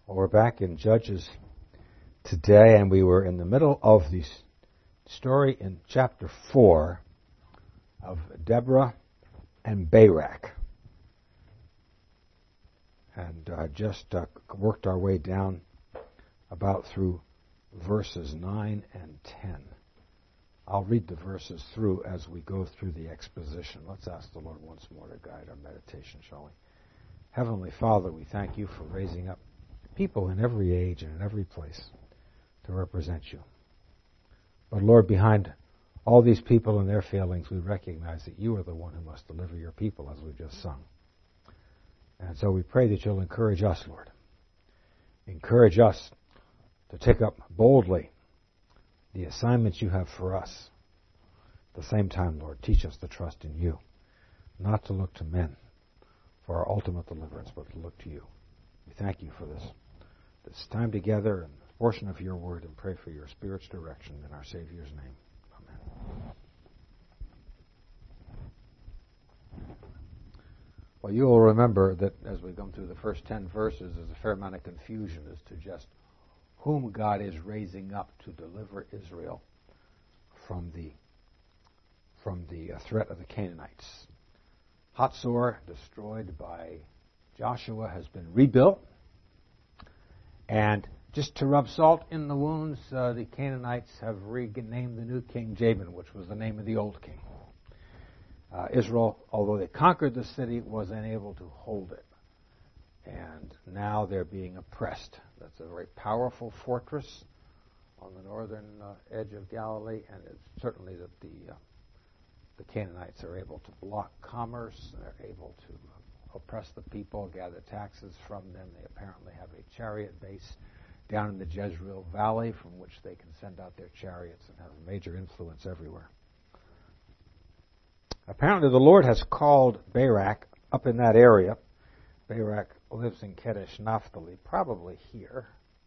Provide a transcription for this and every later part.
Well, we're back in Judges today, and we were in the middle of the story in chapter 4 of Deborah and Barak. And just worked our way down about through verses 9 and 10. I'll read the verses through as we go through the exposition. Let's ask the Lord once more to guide our meditation, shall we? Heavenly Father, we thank you for raising up people in every age and in every place to represent you. But Lord, behind all these people and their failings, we recognize that you are the one who must deliver your people, as we've just sung. And so we pray that you'll encourage us, Lord. Encourage us to take up boldly the assignments you have for us. At the same time, Lord, teach us to trust in you, not to look to men for our ultimate deliverance, but to look to you. We thank you for this time together and this portion of your word, and pray for your Spirit's direction in our Savior's name. Amen. Well, you will remember that as we come through the first 10 verses, there's a fair amount of confusion as to just whom God is raising up to deliver Israel from the threat of the Canaanites. Hatzor, destroyed by Joshua, has been rebuilt. And just to rub salt in the wounds, the Canaanites have renamed the new king Jabin, which was the name of the old king. Israel, although they conquered the city, was unable to hold it. And now they're being oppressed. That's a very powerful fortress on the northern edge of Galilee, and it's certainly that the Canaanites are able to block commerce. They're able to oppress the people, gather taxes from them. They apparently have a chariot base down in the Jezreel Valley from which they can send out their chariots and have a major influence everywhere. Apparently the Lord has called Barak up in that area. Barak lives in Kadesh Naphtali, probably here.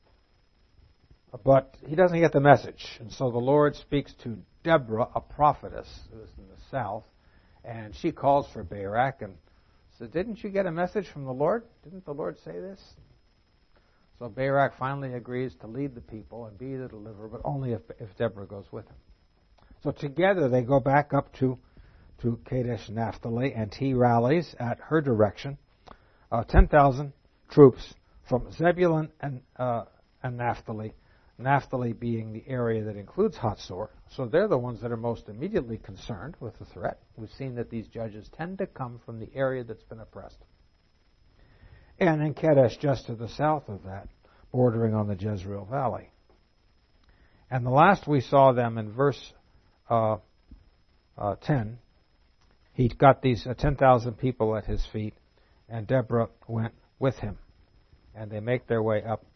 But he doesn't get the message. And so the Lord speaks to Deborah, a prophetess who is in the south, and she calls for Barak and says, "Didn't you get a message from the Lord? Didn't the Lord say this?" So Barak finally agrees to lead the people and be the deliverer, but only if Deborah goes with him. So together they go back up to Kadesh Naphtali, and he rallies at her direction 10,000 troops from Zebulun and Naphtali. Naphtali being the area that includes Hatzor. So they're the ones that are most immediately concerned with the threat. We've seen that these judges tend to come from the area that's been oppressed. And in Kadesh, just to the south of that, bordering on the Jezreel Valley. And the last we saw them in verse 10, he got these 10,000 people at his feet, and Deborah went with him. And they make their way up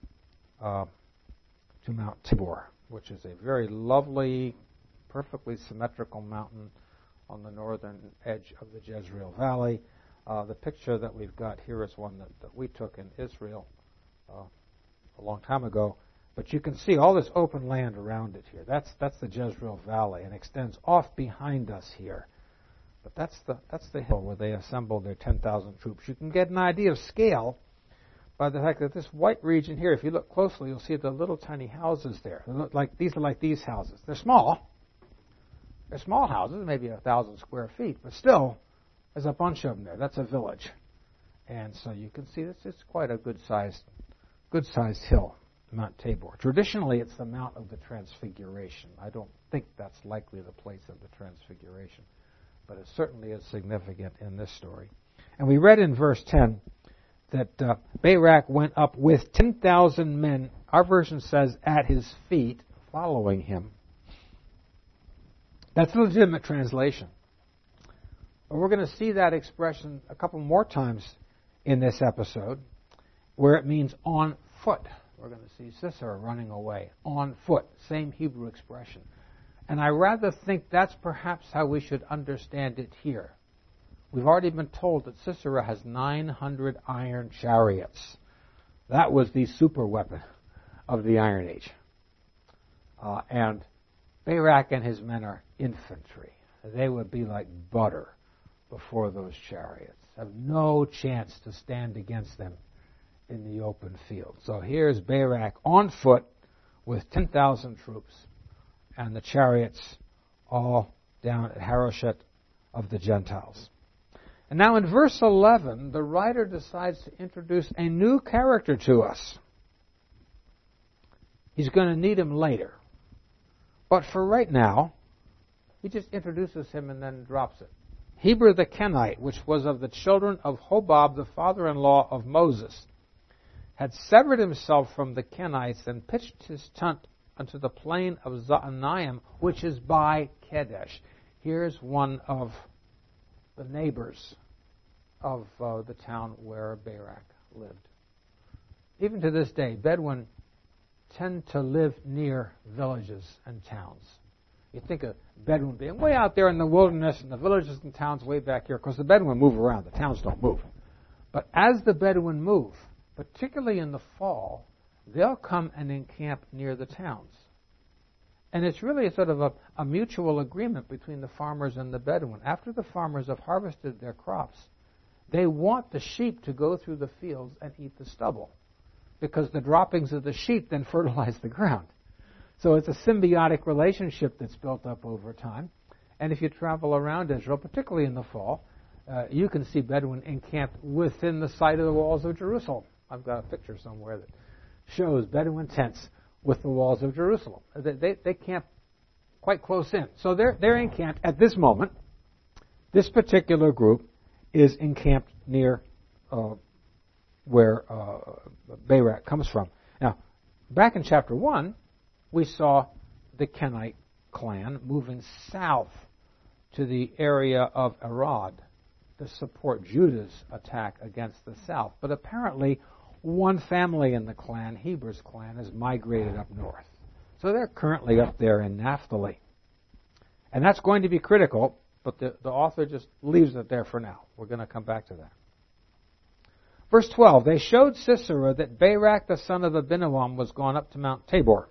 to Mount Tabor, which is a very lovely, perfectly symmetrical mountain on the northern edge of the Jezreel Valley. The picture that we've got here is one that we took in Israel a long time ago. But you can see all this open land around it here. That's the Jezreel Valley, and extends off behind us here. But that's the hill where they assembled their 10,000 troops. You can get an idea of scale by the fact that this white region here, if you look closely, you'll see the little tiny houses there. These are like these houses. They're small. They're small houses, maybe 1,000 square feet, but still, there's a bunch of them there. That's a village. And so you can see this is quite a good-sized hill, Mount Tabor. Traditionally, it's the Mount of the Transfiguration. I don't think that's likely the place of the Transfiguration, but it certainly is significant in this story. And we read in verse 10 that Barak went up with 10,000 men. Our version says at his feet, following him. That's a legitimate translation. But we're going to see that expression a couple more times in this episode, where it means on foot. We're going to see Sisera running away on foot, same Hebrew expression. And I rather think that's perhaps how we should understand it here. We've already been told that Sisera has 900 iron chariots. That was the super weapon of the Iron Age. And Barak and his men are infantry. They would be like butter before those chariots. Have no chance to stand against them in the open field. So here's Barak on foot with 10,000 troops and the chariots all down at Harosheth of the Gentiles. And now in verse 11, the writer decides to introduce a new character to us. He's going to need him later. But for right now, he just introduces him and then drops it. Heber the Kenite, which was of the children of Hobab, the father-in-law of Moses, had severed himself from the Kenites and pitched his tent unto the plain of Zaanaim, which is by Kedesh. Here's one of the neighbors of the town where Barak lived. Even to this day, Bedouin tend to live near villages and towns. You think of Bedouin being way out there in the wilderness and the villages and towns way back here, because the Bedouin move around, the towns don't move. But as the Bedouin move, particularly in the fall, they'll come and encamp near the towns. And it's really a sort of a mutual agreement between the farmers and the Bedouin. After the farmers have harvested their crops, they want the sheep to go through the fields and eat the stubble, because the droppings of the sheep then fertilize the ground. So it's a symbiotic relationship that's built up over time. And if you travel around Israel, particularly in the fall, you can see Bedouin encamped within the sight of the walls of Jerusalem. I've got a picture somewhere that shows Bedouin tents with the walls of Jerusalem. They camp quite close in. So they're encamped at this moment. This particular group is encamped near where Barak comes from. Now, back in chapter 1, we saw the Kenite clan moving south to the area of Arad to support Judah's attack against the south. But apparently, one family in the clan, Heber's clan, has migrated up north. So they're currently up there in Naphtali. And that's going to be critical, but the author just leaves it there for now. We're going to come back to that. Verse 12, they showed Sisera that Barak the son of Abinoam was gone up to Mount Tabor.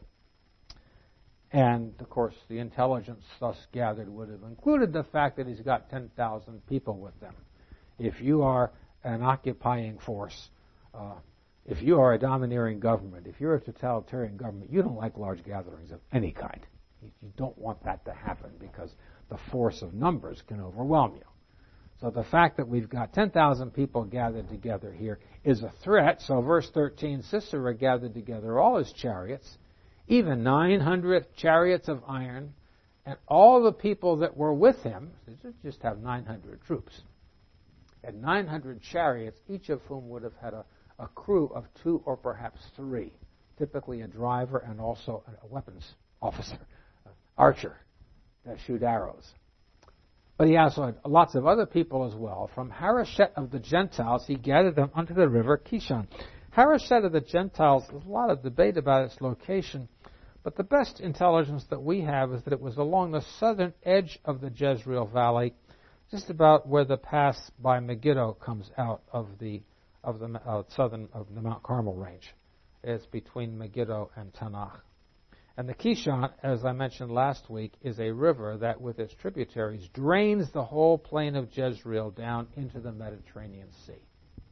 And, of course, the intelligence thus gathered would have included the fact that he's got 10,000 people with them. If you are an occupying force, if you are a domineering government, if you're a totalitarian government, you don't like large gatherings of any kind. You don't want that to happen because the force of numbers can overwhelm you. So the fact that we've got 10,000 people gathered together here is a threat. So verse 13, Sisera gathered together all his chariots, even 900 chariots of iron, and all the people that were with him, just have 900 troops, and 900 chariots, each of whom would have had a crew of 2 or perhaps 3, typically a driver and also a weapons officer, archer, that shoot arrows. But he also had lots of other people as well. From Harosheth of the Gentiles, he gathered them unto the river Kishon. Harosheth of the Gentiles, there's a lot of debate about its location, but the best intelligence that we have is that it was along the southern edge of the Jezreel Valley, just about where the pass by Megiddo comes out of the southern of the Mount Carmel range. It's between Megiddo and Tanakh. And the Kishon, as I mentioned last week, is a river that, with its tributaries, drains the whole plain of Jezreel down into the Mediterranean Sea.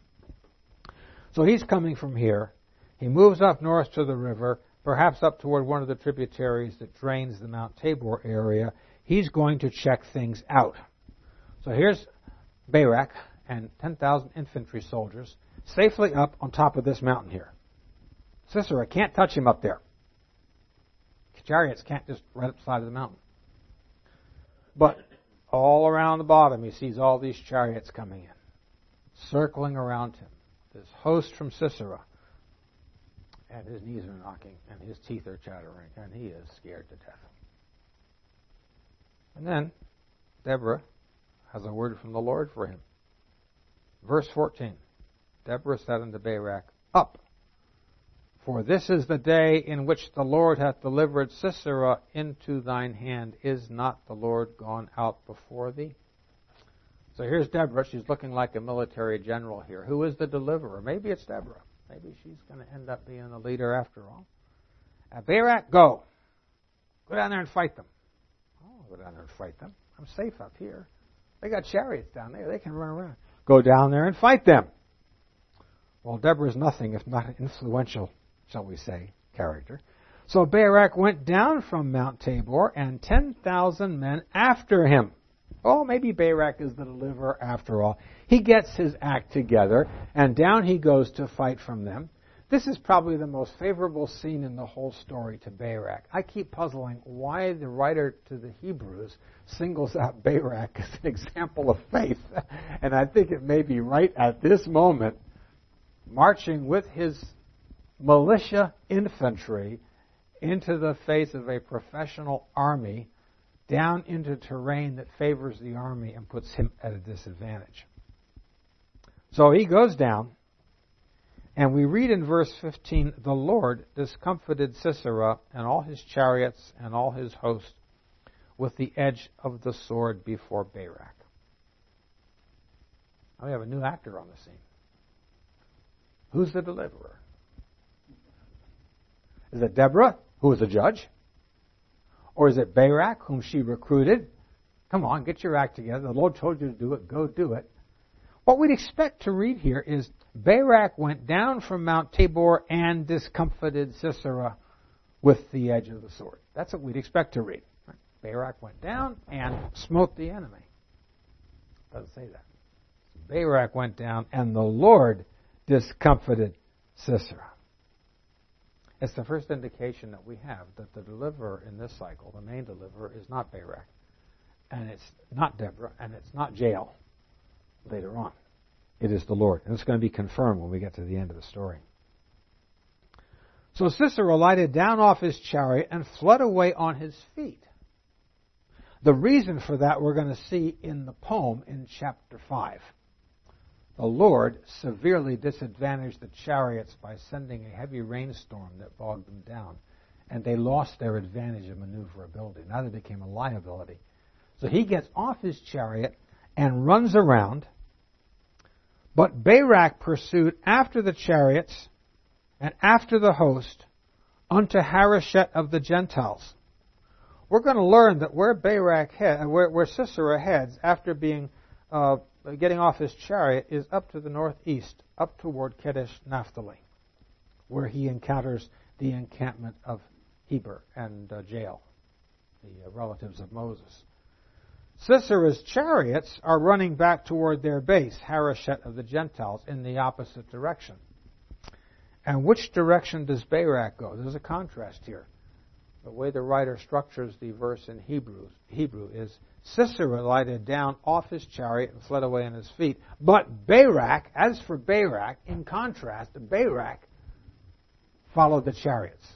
So he's coming from here. He moves up north to the river, perhaps up toward one of the tributaries that drains the Mount Tabor area. He's going to check things out. So here's Barak and 10,000 infantry soldiers safely up on top of this mountain here. Sisera can't touch him up there. Chariots can't just right up the side of the mountain. But all around the bottom, he sees all these chariots coming in, circling around him. This host from Sisera. And his knees are knocking, and his teeth are chattering, and he is scared to death. And then Deborah has a word from the Lord for him. Verse 14, Deborah said unto Barak, Up, for this is the day in which the Lord hath delivered Sisera into thine hand. Is not the Lord gone out before thee? So here's Deborah. She's looking like a military general here. Who is the deliverer? Maybe it's Deborah. Maybe she's going to end up being the leader after all. Barak, go. Go down there and fight them. I'll go down there and fight them. I'm safe up here. They got chariots down there. They can run around. Go down there and fight them. Well, Deborah is nothing if not an influential, shall we say, character. So Barak went down from Mount Tabor, and 10,000 men after him. Oh, maybe Barak is the deliverer after all. He gets his act together, and down he goes to fight from them. This is probably the most favorable scene in the whole story to Barak. I keep puzzling why the writer to the Hebrews singles out Barak as an example of faith. And I think it may be right at this moment, marching with his militia infantry into the face of a professional army, down into terrain that favors the army and puts him at a disadvantage. So he goes down, and we read in verse 15, the Lord discomfited Sisera and all his chariots and all his host with the edge of the sword before Barak. Now we have a new actor on the scene. Who's the deliverer? Is it Deborah, who is a judge? Or is it Barak, whom she recruited? Come on, get your act together. The Lord told you to do it. Go do it. What we'd expect to read here is Barak went down from Mount Tabor and discomfited Sisera with the edge of the sword. That's what we'd expect to read. Barak went down and smote the enemy. It doesn't say that. Barak went down and the Lord discomfited Sisera. It's the first indication that we have that the deliverer in this cycle, the main deliverer, is not Barak, and it's not Deborah, and it's not Jael later on. It is the Lord. And it's going to be confirmed when we get to the end of the story. So Sisera lighted down off his chariot and fled away on his feet. The reason for that we're going to see in the poem in chapter 5. The Lord severely disadvantaged the chariots by sending a heavy rainstorm that bogged them down, and they lost their advantage of maneuverability. Now they became a liability. So he gets off his chariot and runs around, but Barak pursued after the chariots and after the host unto Hareshet of the Gentiles. We're going to learn that where Sisera heads after getting off his chariot is up to the northeast, up toward Kadesh Naphtali, where he encounters the encampment of Heber and Jael, the relatives of Moses. Sisera's chariots are running back toward their base, Hareshet of the Gentiles, in the opposite direction. And which direction does Barak go? There's a contrast here. The way the writer structures the verse in Hebrew is Sisera lighted down off his chariot and fled away on his feet. But Barak, as for Barak, in contrast, Barak followed the chariots.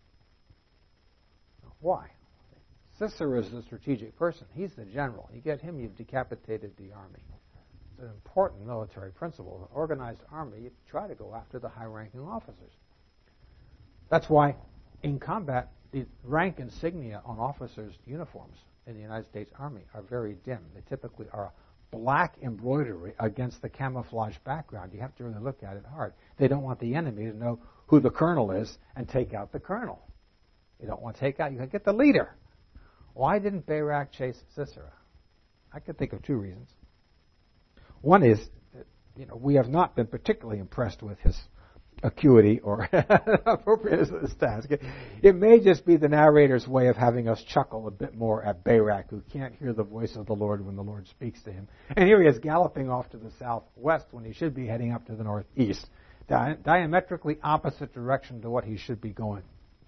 Why? Sisera is the strategic person. He's the general. You get him, you've decapitated the army. It's an important military principle. An organized army, you try to go after the high-ranking officers. That's why in combat, the rank insignia on officers' uniforms in the United States Army are very dim. They typically are black embroidery against the camouflage background. You have to really look at it hard. They don't want the enemy to know who the colonel is and take out the colonel. You don't want to take out, you can get the leader. Why didn't Barak chase Sisera? I could think of two reasons. One is, we have not been particularly impressed with his acuity or appropriateness of this task. It may just be the narrator's way of having us chuckle a bit more at Barak, who can't hear the voice of the Lord when the Lord speaks to him. And here he is galloping off to the southwest when he should be heading up to the northeast. Diametrically opposite direction to what he should be going.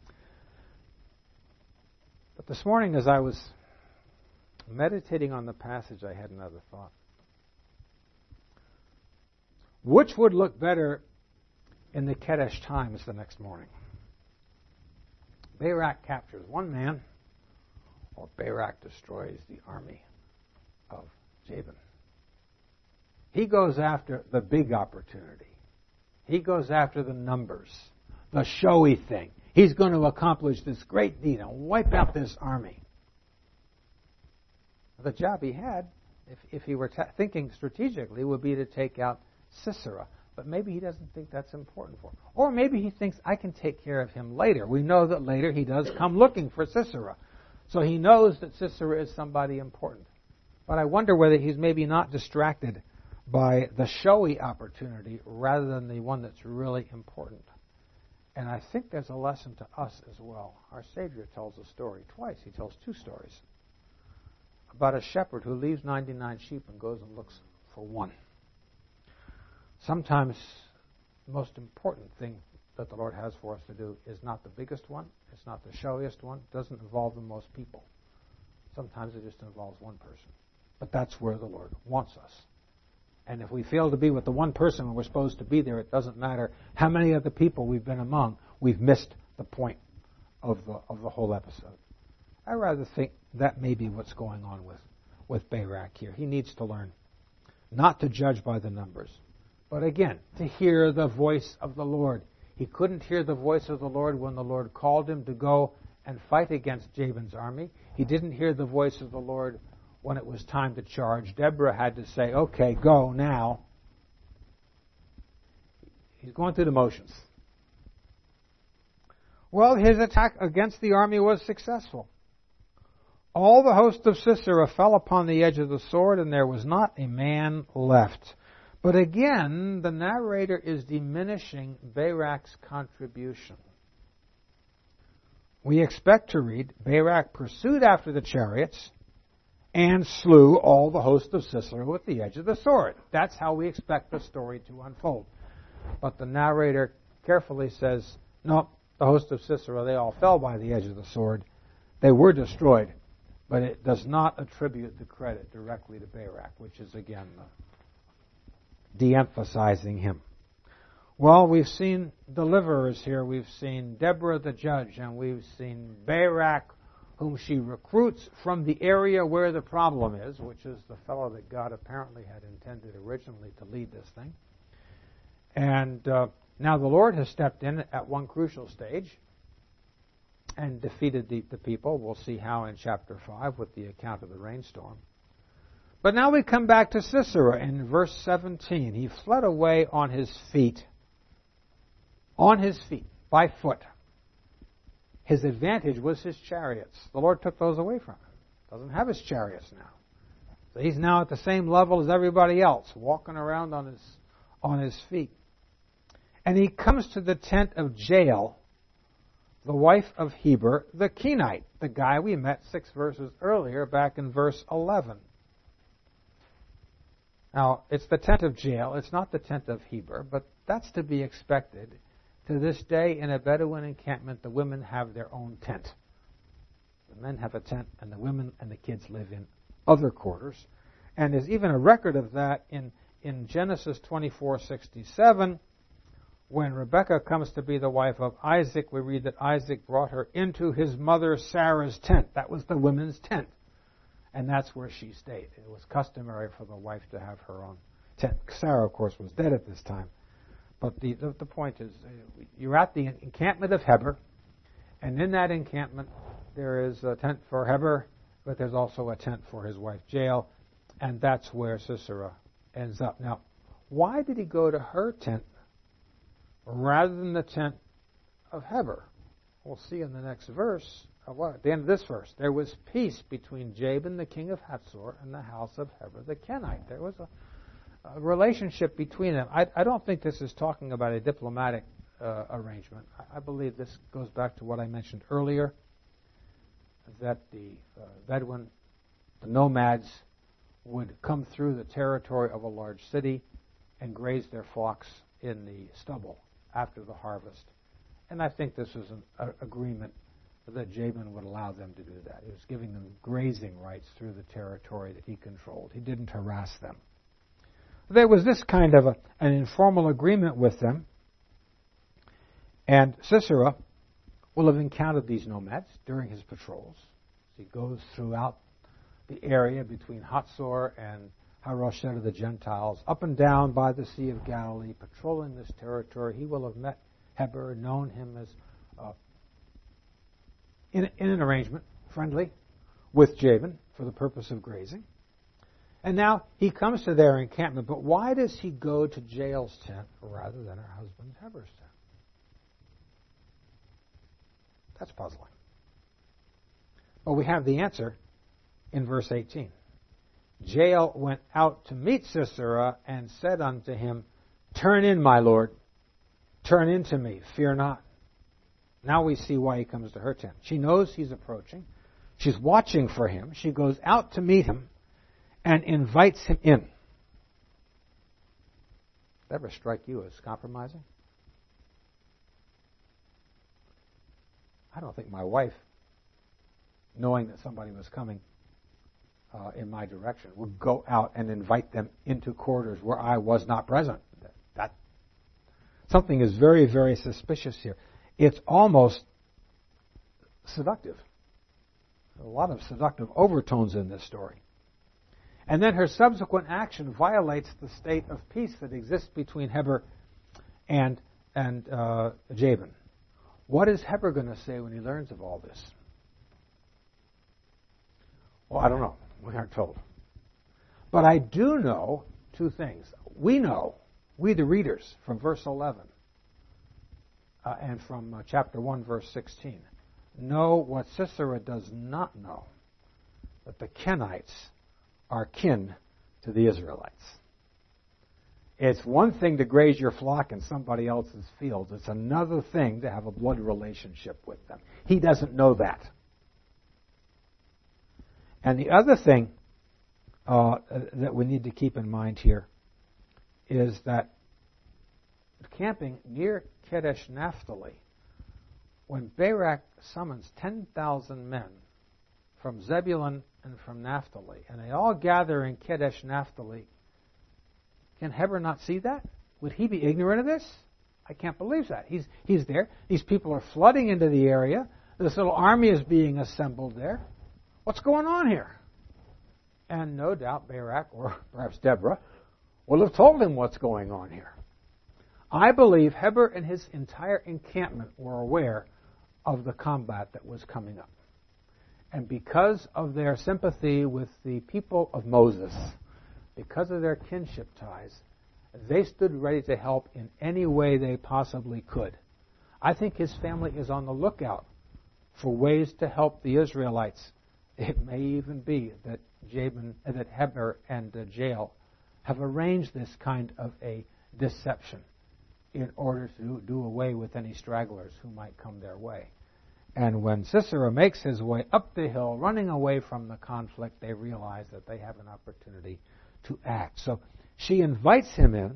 But this morning, as I was meditating on the passage, I had another thought. Which would look better in the Kadesh Times the next morning? Barak captures one man, or Barak destroys the army of Jabin. He goes after the big opportunity. He goes after the numbers, the showy thing. He's going to accomplish this great deed and wipe out this army. The job he had, if he were thinking strategically, would be to take out Sisera. But maybe he doesn't think that's important for him. Or maybe he thinks, I can take care of him later. We know that later he does come looking for Sisera. So he knows that Sisera is somebody important. But I wonder whether he's maybe not distracted by the showy opportunity rather than the one that's really important. And I think there's a lesson to us as well. Our Savior tells a story twice. He tells two stories about a shepherd who leaves 99 sheep and goes and looks for one. Sometimes the most important thing that the Lord has for us to do is not the biggest one. It's not the showiest one. It doesn't involve the most people. Sometimes it just involves one person. But that's where the Lord wants us. And if we fail to be with the one person when we're supposed to be there, it doesn't matter how many other people we've been among. We've missed the point of the whole episode. I rather think that may be what's going on with Barak here. He needs to learn not to judge by the numbers, but again, to hear the voice of the Lord. He couldn't hear the voice of the Lord when the Lord called him to go and fight against Jabin's army. He didn't hear the voice of the Lord when it was time to charge. Deborah had to say, okay, go now. He's going through the motions. Well, his attack against the army was successful. All the host of Sisera fell upon the edge of the sword, and there was not a man left. But again, the narrator is diminishing Barak's contribution. We expect to read, Barak pursued after the chariots and slew all the host of Sisera with the edge of the sword. That's how we expect the story to unfold. But the narrator carefully says, no, the host of Sisera, they all fell by the edge of the sword. They were destroyed. But it does not attribute the credit directly to Barak, which is, again, de-emphasizing him. Well, we've seen deliverers here. We've seen Deborah the judge, and we've seen Barak, whom she recruits from the area where the problem is, which is the fellow that God apparently had intended originally to lead this thing. And now the Lord has stepped in at one crucial stage and defeated the people. We'll see how in chapter 5 with the account of the rainstorm. But now we come back to Sisera in verse 17. He fled away on his feet, by foot. His advantage was his chariots. The Lord took those away from him. Doesn't have his chariots now. So he's now at the same level as everybody else, walking around on his feet. And he comes to the tent of Jael, the wife of Heber the Kenite, the guy we met 6 verses earlier, back in verse 11. Now, it's the tent of Jael. It's not the tent of Heber, but that's to be expected. To this day, in a Bedouin encampment, the women have their own tent. The men have a tent, and the women and the kids live in other quarters. And there's even a record of that in Genesis 24:67. When Rebekah comes to be the wife of Isaac, we read that Isaac brought her into his mother Sarah's tent. That was the women's tent. And that's where she stayed. It was customary for the wife to have her own tent. Sarah, of course, was dead at this time. But the point is, you're at the encampment of Heber, and in that encampment there is a tent for Heber, but there's also a tent for his wife Jael, and that's where Sisera ends up. Now, why did he go to her tent rather than the tent of Heber? We'll see in the next verse. At the end of this verse, there was peace between Jabin, the king of Hatzor, and the house of Heber the Kenite. There was a relationship between them. I don't think this is talking about a diplomatic arrangement. I believe this goes back to what I mentioned earlier, that the Bedouin, the nomads, would come through the territory of a large city and graze their flocks in the stubble after the harvest. And I think this was an agreement that Jabin would allow them to do that. He was giving them grazing rights through the territory that he controlled. He didn't harass them. There was this kind of an informal agreement with them. And Sisera will have encountered these nomads during his patrols. He goes throughout the area between Hatzor and Harosheth of the Gentiles, up and down by the Sea of Galilee, patrolling this territory. He will have met Heber, known him as in an arrangement, friendly, with Jabin for the purpose of grazing. And now he comes to their encampment, but why does he go to Jael's tent rather than her husband Heber's tent? That's puzzling. Well, we have the answer in verse 18. Jael went out to meet Sisera and said unto him, Turn in, my lord. Turn in to me. Fear not. Now we see why he comes to her tent. She knows he's approaching. She's watching for him. She goes out to meet him and invites him in. That ever strike you as compromising? I don't think my wife, knowing that somebody was coming in my direction, would go out and invite them into quarters where I was not present. That something is very, very suspicious here. It's almost seductive. A lot of seductive overtones in this story. And then her subsequent action violates the state of peace that exists between Heber and Jabin. What is Heber going to say when he learns of all this? Well, I don't know. We aren't told. But I do know two things. We know, we the readers, from verse 11 and from chapter 1, verse 16, know what Sisera does not know, that the Kenites are kin to the Israelites. It's one thing to graze your flock in somebody else's fields. It's another thing to have a blood relationship with them. He doesn't know that. And the other thing that we need to keep in mind here is that camping near Kadesh Naphtali, when Barak summons 10,000 men from Zebulun and from Naphtali, and they all gather in Kadesh Naphtali, can Heber not see that? Would he be ignorant of this? I can't believe that. He's there. These people are flooding into the area. This little army is being assembled there. What's going on here? And no doubt Barak, or perhaps Deborah, will have told him what's going on here. I believe Heber and his entire encampment were aware of the combat that was coming up. And because of their sympathy with the people of Moses, because of their kinship ties, they stood ready to help in any way they possibly could. I think his family is on the lookout for ways to help the Israelites. It may even be that Heber and Jael have arranged this kind of a deception in order to do away with any stragglers who might come their way. And when Sisera makes his way up the hill, running away from the conflict, they realize that they have an opportunity to act. So she invites him in.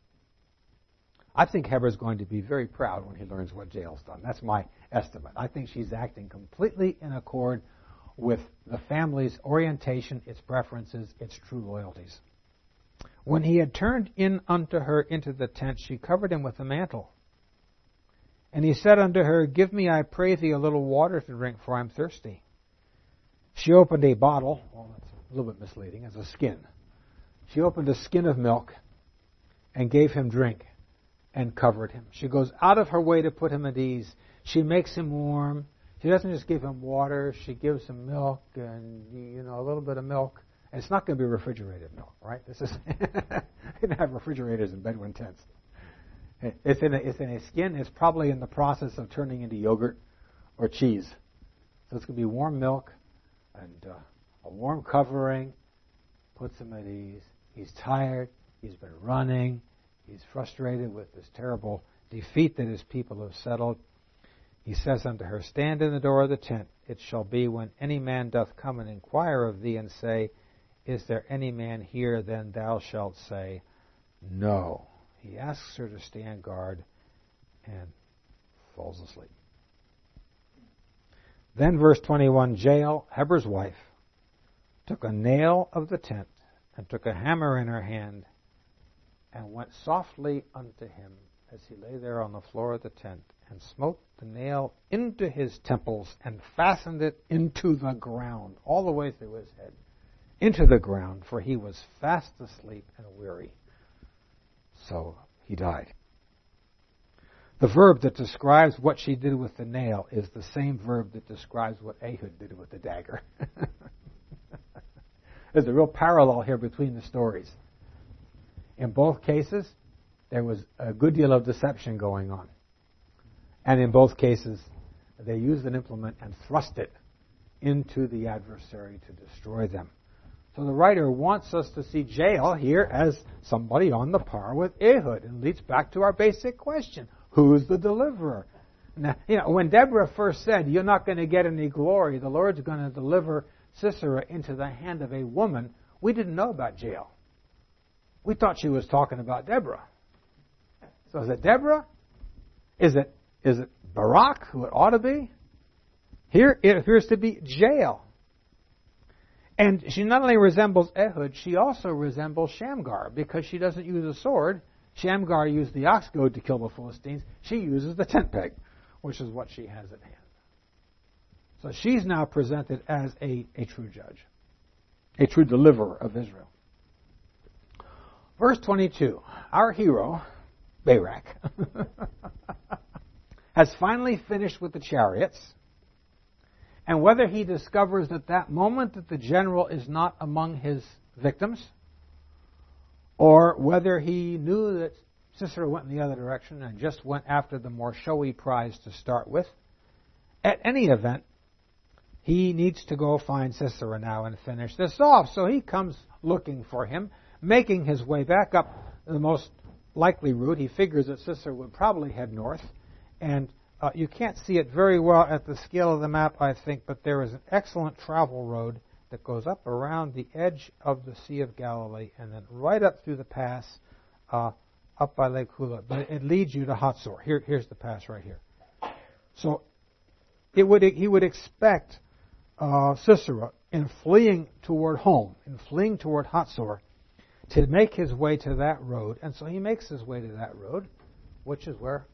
I think Heber's going to be very proud when he learns what Jael's done. That's my estimate. I think she's acting completely in accord with the family's orientation, its preferences, its true loyalties. When he had turned in unto her into the tent, she covered him with a mantle. And he said unto her, Give me, I pray thee, a little water to drink, for I am thirsty. She opened a bottle, well, that's a little bit misleading, as a skin. She opened a skin of milk and gave him drink and covered him. She goes out of her way to put him at ease. She makes him warm. She doesn't just give him water. She gives him milk and, a little bit of milk. And it's not going to be refrigerated milk, right? This is they didn't have refrigerators in Bedouin tents. It's in a skin. It's probably in the process of turning into yogurt or cheese. So it's going to be warm milk and a warm covering. Puts him at ease. He's tired. He's been running. He's frustrated with this terrible defeat that his people have settled. He says unto her, Stand in the door of the tent. It shall be when any man doth come and inquire of thee and say, Is there any man here? Then thou shalt say, No. He asks her to stand guard and falls asleep. Then verse 21, Jael, Heber's wife, took a nail of the tent and took a hammer in her hand and went softly unto him as he lay there on the floor of the tent and smote the nail into his temples and fastened it into the ground, all the way through his head, into the ground, for he was fast asleep and weary. So he died. The verb that describes what she did with the nail is the same verb that describes what Ehud did with the dagger. There's a real parallel here between the stories. In both cases, there was a good deal of deception going on. And in both cases, they used an implement and thrust it into the adversary to destroy them. So the writer wants us to see Jael here as somebody on the par with Ehud, and leads back to our basic question: who's the deliverer? Now, when Deborah first said, "You're not going to get any glory, the Lord's going to deliver Sisera into the hand of a woman," we didn't know about Jael. We thought she was talking about Deborah. So is it Deborah? Is it Barak, who it ought to be? Here it appears to be Jael. And she not only resembles Ehud, she also resembles Shamgar, because she doesn't use a sword. Shamgar used the ox goad to kill the Philistines. She uses the tent peg, which is what she has at hand. So she's now presented as a true judge, a true deliverer of Israel. Verse 22, our hero, Barak, has finally finished with the chariots. And whether he discovers at that moment that the general is not among his victims, or whether he knew that Sisera went in the other direction and just went after the more showy prize to start with, at any event, he needs to go find Sisera now and finish this off. So he comes looking for him, making his way back up the most likely route. He figures that Sisera would probably head north, and you can't see it very well at the scale of the map, I think, but there is an excellent travel road that goes up around the edge of the Sea of Galilee and then right up through the pass up by Lake Hula. But it leads you to Hatzor. Here's the pass right here. So he would expect Sisera, in fleeing toward home, in fleeing toward Hatzor, to make his way to that road. And so he makes his way to that road, which is where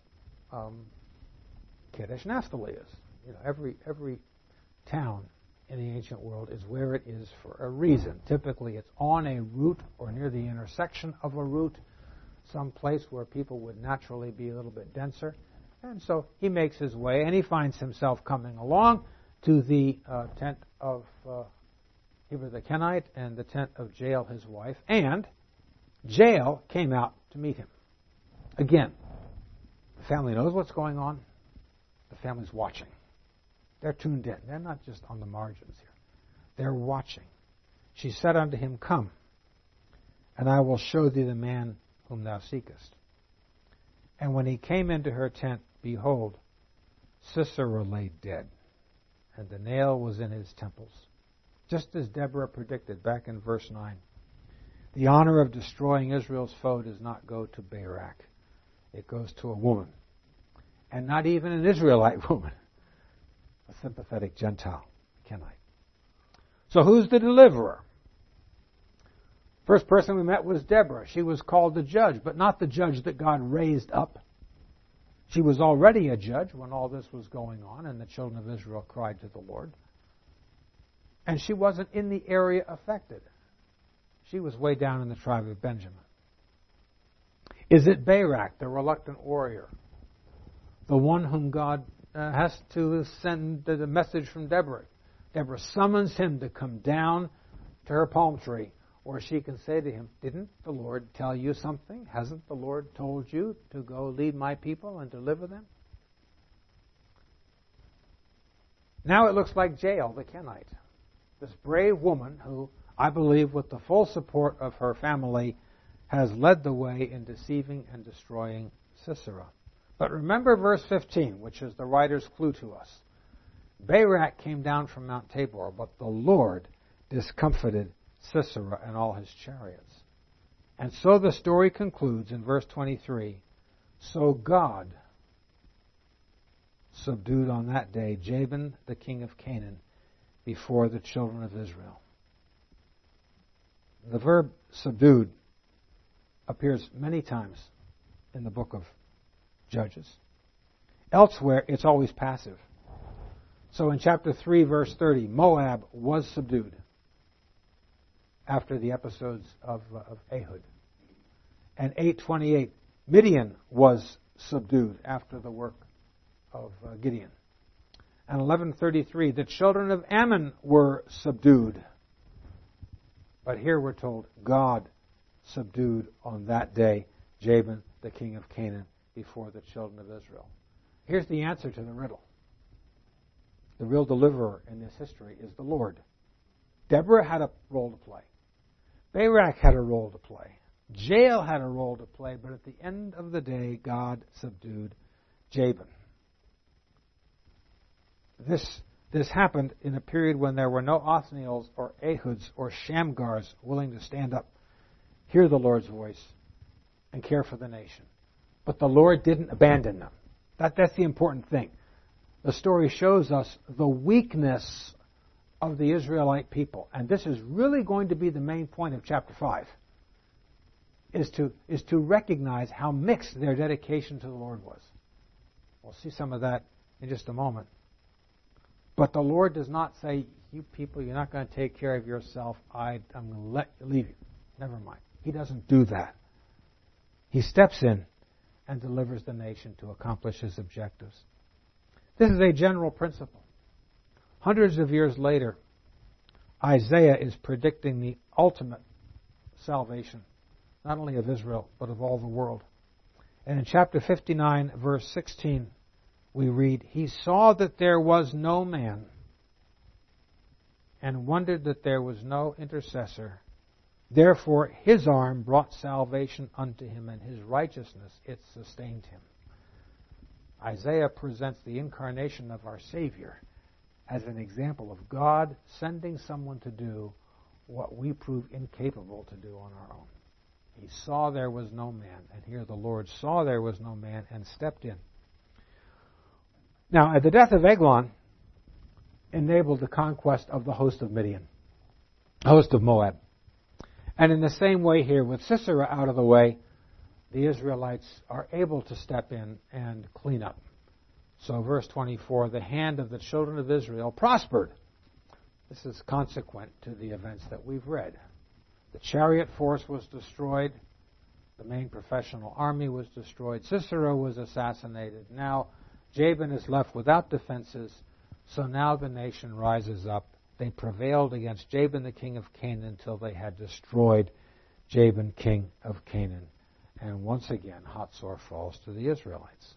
Kadesh Naphtali is. Every town in the ancient world is where it is for a reason. Typically, it's on a route or near the intersection of a route, some place where people would naturally be a little bit denser. And so he makes his way, and he finds himself coming along to the tent of Heber the Kenite and the tent of Jael, his wife. And Jael came out to meet him. Again, the family knows what's going on. The family's watching. They're tuned in. They're not just on the margins here. They're watching. She said unto him, Come, and I will show thee the man whom thou seekest. And when he came into her tent, behold, Sisera lay dead, and the nail was in his temples. Just as Deborah predicted back in verse 9. The honor of destroying Israel's foe does not go to Barak. It goes to a woman. And not even an Israelite woman. A sympathetic Gentile, Kenite. So who's the deliverer? First person we met was Deborah. She was called the judge, but not the judge that God raised up. She was already a judge when all this was going on and the children of Israel cried to the Lord. And she wasn't in the area affected. She was way down in the tribe of Benjamin. Is it Barak, the reluctant warrior? The one whom God has to send the message from Deborah. Deborah summons him to come down to her palm tree, where she can say to him, Didn't the Lord tell you something? Hasn't the Lord told you to go lead my people and deliver them? Now it looks like Jael, the Kenite, this brave woman who, I believe, with the full support of her family, has led the way in deceiving and destroying Sisera. But remember verse 15, which is the writer's clue to us. Barak came down from Mount Tabor, but the Lord discomfited Sisera and all his chariots. And so the story concludes in verse 23. So God subdued on that day Jabin, the king of Canaan, before the children of Israel. The verb subdued appears many times in the book of Judges. Elsewhere, it's always passive. So in chapter 3, verse 30, Moab was subdued after the episodes of Ehud. And 8:28, Midian was subdued after the work of Gideon. And 11:33, the children of Ammon were subdued. But here we're told God subdued on that day Jabin, the king of Canaan, before the children of Israel. Here's the answer to the riddle. The real deliverer in this history is the Lord. Deborah had a role to play. Barak had a role to play. Jael had a role to play, but at the end of the day, God subdued Jabin. This happened in a period when there were no Othniels or Ehuds or Shamgars willing to stand up, hear the Lord's voice, and care for the nation. But the Lord didn't abandon them. That's the important thing. The story shows us the weakness of the Israelite people. And this is really going to be the main point of chapter 5, is to recognize how mixed their dedication to the Lord was. We'll see some of that in just a moment. But the Lord does not say, you people, you're not going to take care of yourself. I'm going to leave you. Never mind. He doesn't do that. He steps in and delivers the nation to accomplish his objectives. This is a general principle. Hundreds of years later, Isaiah is predicting the ultimate salvation, not only of Israel, but of all the world. And in chapter 59, verse 16, we read, He saw that there was no man, and wondered that there was no intercessor. Therefore his arm brought salvation unto him, and his righteousness it sustained him. Isaiah presents the incarnation of our Savior as an example of God sending someone to do what we prove incapable to do on our own. He saw there was no man, and here the Lord saw there was no man and stepped in. Now, at the death of Eglon, enabled the conquest of the host of Midian, host of Moab. And in the same way here, with Sisera out of the way, the Israelites are able to step in and clean up. So verse 24, the hand of the children of Israel prospered. This is consequent to the events that we've read. The chariot force was destroyed. The main professional army was destroyed. Sisera was assassinated. Now Jabin is left without defenses. So now the nation rises up. They prevailed against Jabin, the king of Canaan, until they had destroyed Jabin, king of Canaan. And once again, Hatzor falls to the Israelites.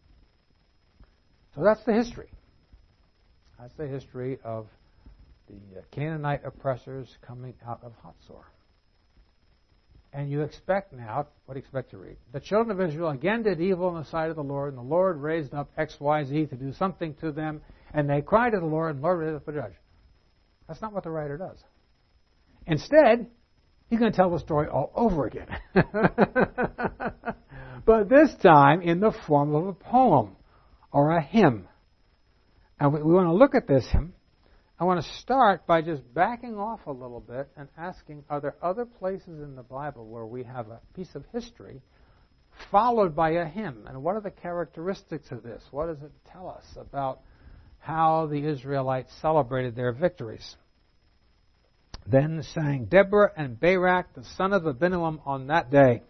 So that's the history. That's the history of the Canaanite oppressors coming out of Hatzor. And you expect now, what do you expect to read? The children of Israel again did evil in the sight of the Lord, and the Lord raised up XYZ to do something to them, and they cried to the Lord, and the Lord raised up a judge. That's not what the writer does. Instead, he's going to tell the story all over again. But this time in the form of a poem or a hymn. And we want to look at this hymn. I want to start by just backing off a little bit and asking, are there other places in the Bible where we have a piece of history followed by a hymn? And what are the characteristics of this? What does it tell us about how the Israelites celebrated their victories? Then sang Deborah and Barak, the son of Abinoam, on that day.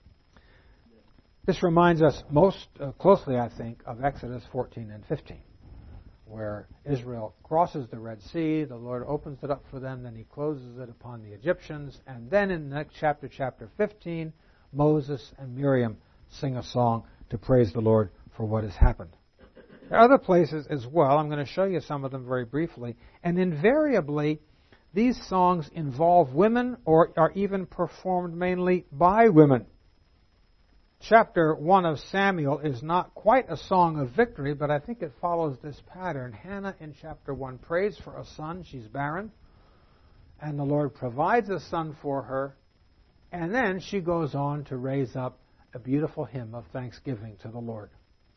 This reminds us most closely, I think, of Exodus 14 and 15, where Israel crosses the Red Sea, the Lord opens it up for them, then he closes it upon the Egyptians, and then in the next chapter, chapter 15, Moses and Miriam sing a song to praise the Lord for what has happened. There are other places as well. I'm going to show you some of them very briefly. And invariably, these songs involve women or are even performed mainly by women. Chapter 1 of Samuel is not quite a song of victory, but I think it follows this pattern. Hannah in chapter 1 prays for a son. She's barren. And the Lord provides a son for her. And then she goes on to raise up a beautiful hymn of thanksgiving to the Lord.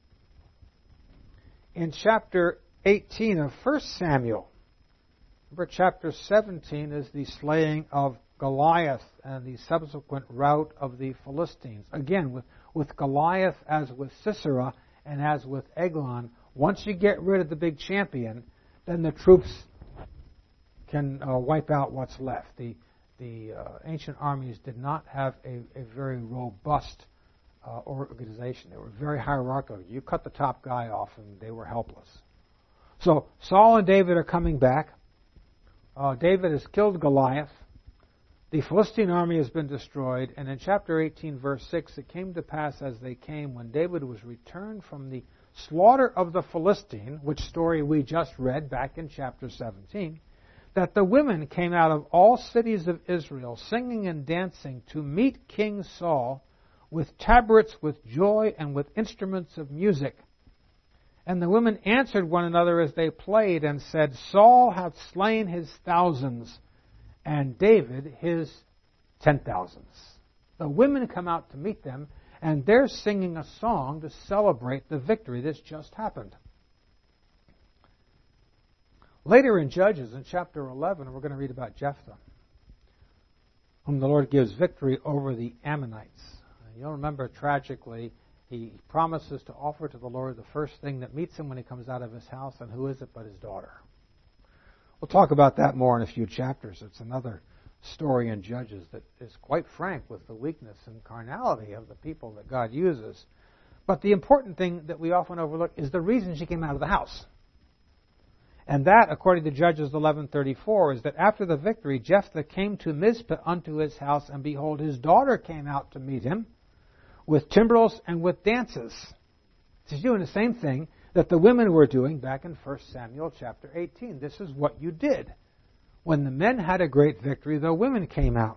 In chapter 18 of 1 Samuel, remember chapter 17 is the slaying of Goliath and the subsequent rout of the Philistines. Again, with Goliath, as with Sisera, and as with Eglon, once you get rid of the big champion, then the troops can wipe out what's left. The ancient armies did not have a very robust organization. They were very hierarchical. You cut the top guy off and they were helpless. So Saul and David are coming back. David has killed Goliath. The Philistine army has been destroyed. And in chapter 18, verse 6, it came to pass as they came, when David was returned from the slaughter of the Philistine, which story we just read back in chapter 17, that the women came out of all cities of Israel, singing and dancing, to meet King Saul with tabrets, with joy, and with instruments of music. And the women answered one another as they played, and said, Saul hath slain his thousands, and David his 10,000s. The women come out to meet them, and they're singing a song to celebrate the victory that's just happened. Later in Judges, in chapter 11, we're going to read about Jephthah, whom the Lord gives victory over the Ammonites. You'll remember, tragically, he promises to offer to the Lord the first thing that meets him when he comes out of his house, and who is it but his daughter? We'll talk about that more in a few chapters. It's another story in Judges that is quite frank with the weakness and carnality of the people that God uses. But the important thing that we often overlook is the reason she came out of the house. And that, according to Judges 11:34, is that after the victory, Jephthah came to Mizpah unto his house, and behold, his daughter came out to meet him with timbrels and with dances. She's doing the same thing that the women were doing back in 1 Samuel chapter 18. This is what you did. When the men had a great victory, the women came out.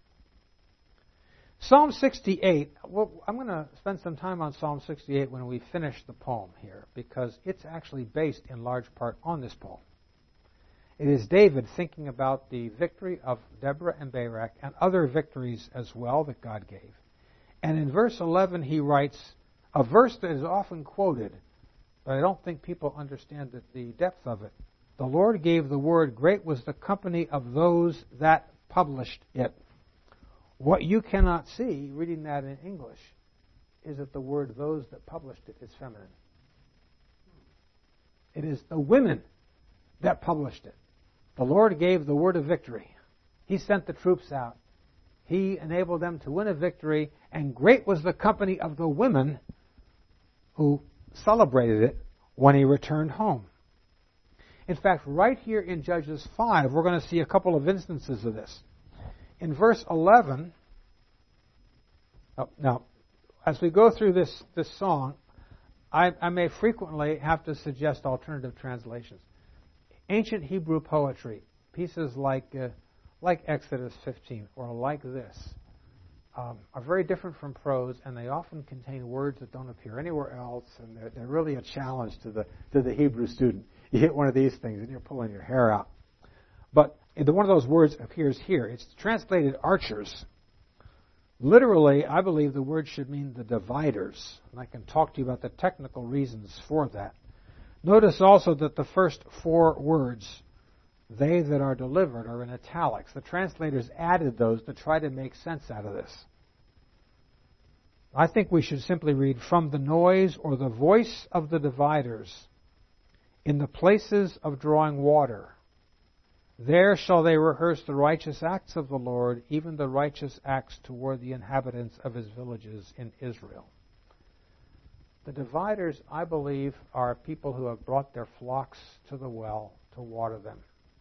Psalm 68, well, I'm going to spend some time on Psalm 68 when we finish the poem here, because it's actually based in large part on this poem. It is David thinking about the victory of Deborah and Barak and other victories as well that God gave. And in verse 11 he writes a verse that is often quoted, but I don't think people understand the depth of it. The Lord gave the word, great was the company of those that published it. What you cannot see, reading that in English, is that the word those that published it is feminine. It is the women that published it. The Lord gave the word of victory. He sent the troops out. He enabled them to win a victory, and great was the company of the women who celebrated it when he returned home. In fact, right here in Judges 5, we're going to see a couple of instances of this. In verse 11, now, as we go through this song, I may frequently have to suggest alternative translations. Ancient Hebrew poetry, pieces like Exodus 15 or like this, are very different from prose, and they often contain words that don't appear anywhere else, and they're really a challenge to the Hebrew student. You hit one of these things and you're pulling your hair out. But one of those words appears here. It's translated archers. Literally, I believe the word should mean the dividers, and I can talk to you about the technical reasons for that. Notice also that the first four words, they that are delivered, are in italics. The translators added those to try to make sense out of this. I think we should simply read, from the noise or the voice of the dividers, in the places of drawing water, there shall they rehearse the righteous acts of the Lord, even the righteous acts toward the inhabitants of his villages in Israel. The dividers, I believe, are people who have brought their flocks to the well to water them.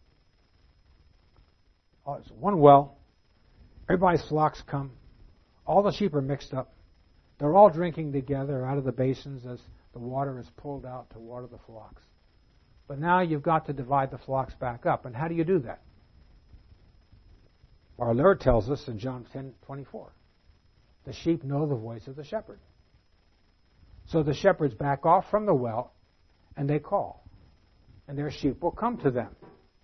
It's one well. Everybody's flocks come. All the sheep are mixed up. They're all drinking together out of the basins as the water is pulled out to water the flocks. But now you've got to divide the flocks back up. And how do you do that? Our Lord tells us in John 10:24, the sheep know the voice of the shepherd. So the shepherds back off from the well, and they call. And their sheep will come to them.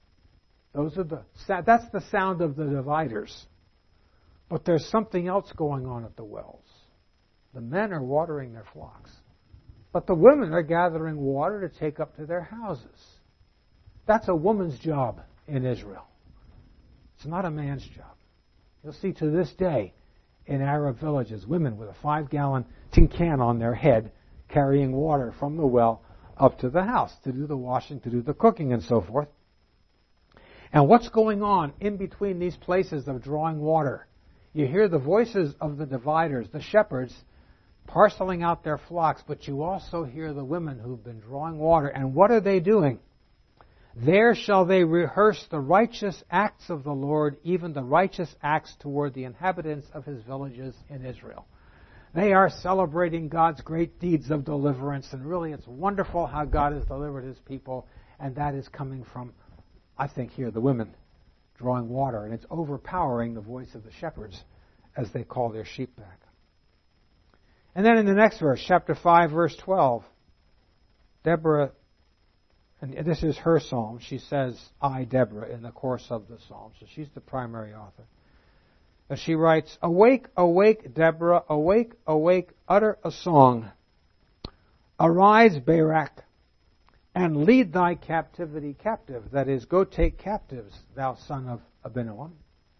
That's the sound of the dividers. But there's something else going on at the wells. The men are watering their flocks. But the women are gathering water to take up to their houses. That's a woman's job in Israel. It's not a man's job. You'll see to this day in Arab villages, women with a 5-gallon tin can on their head carrying water from the well up to the house to do the washing, to do the cooking, and so forth. And what's going on in between these places of drawing water? You hear the voices of the dividers, the shepherds, parceling out their flocks, but you also hear the women who've been drawing water. And what are they doing? There shall they rehearse the righteous acts of the Lord, even the righteous acts toward the inhabitants of his villages in Israel. They are celebrating God's great deeds of deliverance, and really it's wonderful how God has delivered his people, and that is coming from I think here the women drawing water, and it's overpowering the voice of the shepherds as they call their sheep back. And then in the next verse, chapter 5, verse 12, Deborah, and this is her psalm, she says, I, Deborah, in the course of the psalm. So she's the primary author. But she writes, Awake, awake, Deborah, awake, awake, utter a song. Arise, Barak, and lead thy captivity captive. That is, go take captives, thou son of Abinoam.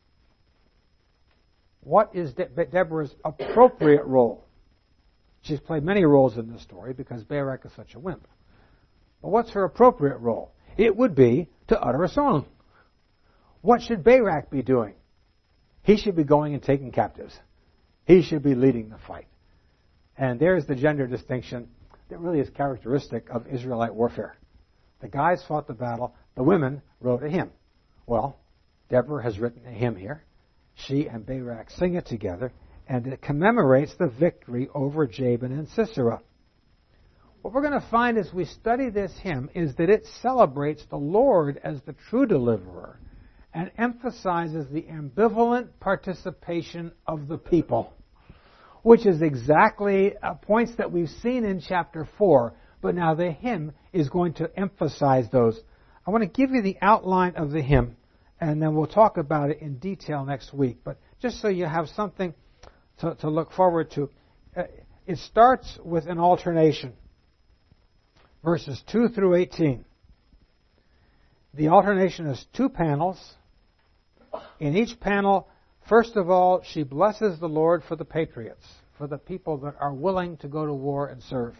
What is Deborah's appropriate role? She's played many roles in this story because Barak is such a wimp. But what's her appropriate role? It would be to utter a song. What should Barak be doing? He should be going and taking captives. He should be leading the fight. And there's the gender distinction that really is characteristic of Israelite warfare. The guys fought the battle. The women wrote a hymn. Well, Deborah has written a hymn here. She and Barak sing it together, and it commemorates the victory over Jabin and Sisera. What we're going to find as we study this hymn is that it celebrates the Lord as the true deliverer and emphasizes the ambivalent participation of the people, which is exactly points that we've seen in chapter 4, but now the hymn is going to emphasize those. I want to give you the outline of the hymn, and then we'll talk about it in detail next week. But just so you have something to look forward to, it starts with an alternation, verses 2 through 18. The alternation is 2 panels. In each panel, first of all, she blesses the Lord for the patriots, for the people that are willing to go to war and serve.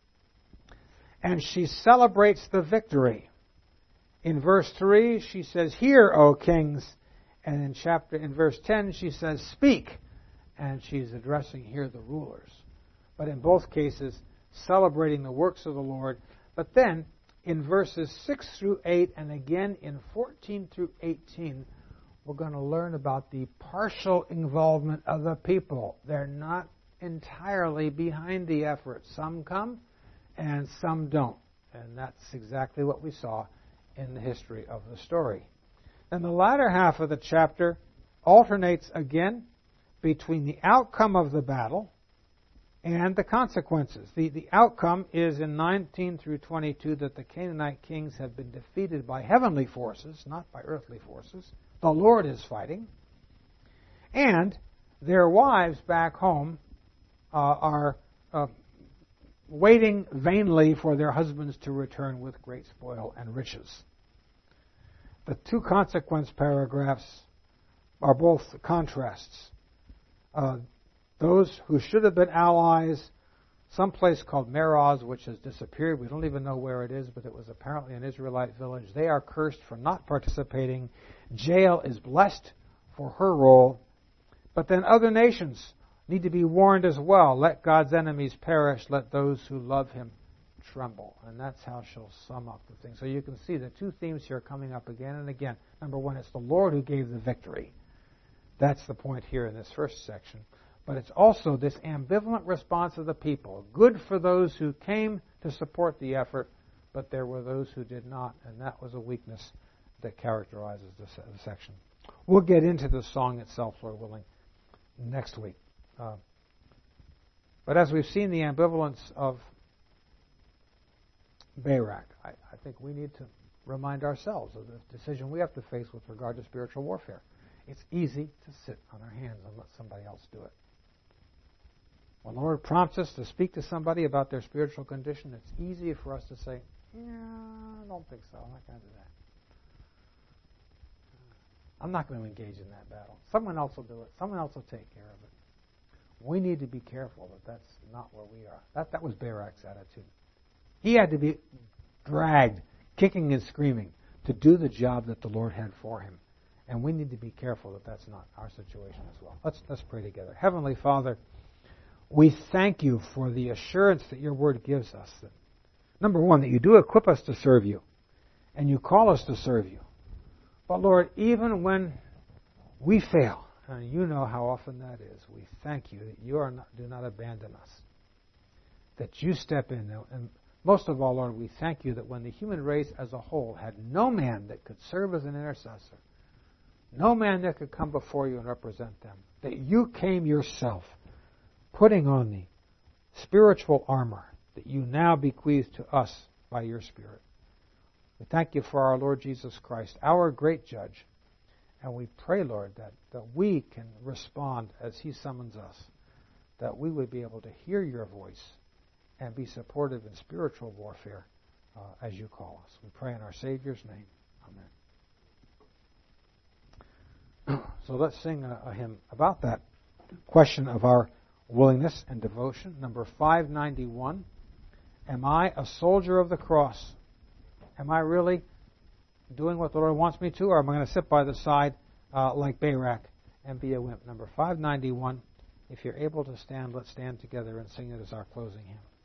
And she celebrates the victory. In verse 3, she says, Hear, O kings. And in verse 10, she says, Speak. And she's addressing here the rulers. But in both cases, celebrating the works of the Lord. But then, in verses 6 through 8, and again in 14 through 18, we're going to learn about the partial involvement of the people. They're not entirely behind the effort. Some come and some don't. And that's exactly what we saw in the history of the story. Then the latter half of the chapter alternates again between the outcome of the battle and the consequences. The outcome is in 19 through 22 that the Canaanite kings have been defeated by heavenly forces, not by earthly forces. The Lord is fighting. And their wives back home are waiting vainly for their husbands to return with great spoil and riches. The 2 consequence paragraphs are both contrasts. Those who should have been allies, someplace called Meroz, which has disappeared. We don't even know where it is, but it was apparently an Israelite village. They are cursed for not participating. Jael is blessed for her role. But then other nations need to be warned as well. Let God's enemies perish. Let those who love Him tremble. And that's how she'll sum up the thing. So you can see the 2 themes here coming up again and again. Number 1, it's the Lord who gave the victory. That's the point here in this first section. But it's also this ambivalent response of the people. Good for those who came to support the effort, but there were those who did not, and that was a weakness that characterizes the section. We'll get into the song itself, Lord willing, next week. But as we've seen the ambivalence of Barak, I think we need to remind ourselves of the decision we have to face with regard to spiritual warfare. It's easy to sit on our hands and let somebody else do it. When the Lord prompts us to speak to somebody about their spiritual condition, it's easy for us to say, yeah, I don't think so. I'm not going to do that. I'm not going to engage in that battle. Someone else will do it. Someone else will take care of it. We need to be careful that that's not where we are. That was Barak's attitude. He had to be dragged, kicking and screaming, to do the job that the Lord had for him. And we need to be careful that that's not our situation as well. Let's pray together. Heavenly Father, we thank you for the assurance that your word gives us. That, number 1, that you do equip us to serve you, and you call us to serve you. But Lord, even when we fail, and you know how often that is, we thank you that you do not abandon us, that you step in and Most of all, Lord, we thank you that when the human race as a whole had no man that could serve as an intercessor, no man that could come before you and represent them, that you came yourself, putting on the spiritual armor that you now bequeath to us by your Spirit. We thank you for our Lord Jesus Christ, our great judge, and we pray, Lord, that we can respond as he summons us, that we would be able to hear your voice and be supportive in spiritual warfare as you call us. We pray in our Savior's name. Amen. So let's sing a hymn about that question of our willingness and devotion. Number 591. Am I a soldier of the cross? Am I really doing what the Lord wants me to, or am I going to sit by the side like Barak and be a wimp? Number 591. If you're able to stand, let's stand together and sing it as our closing hymn.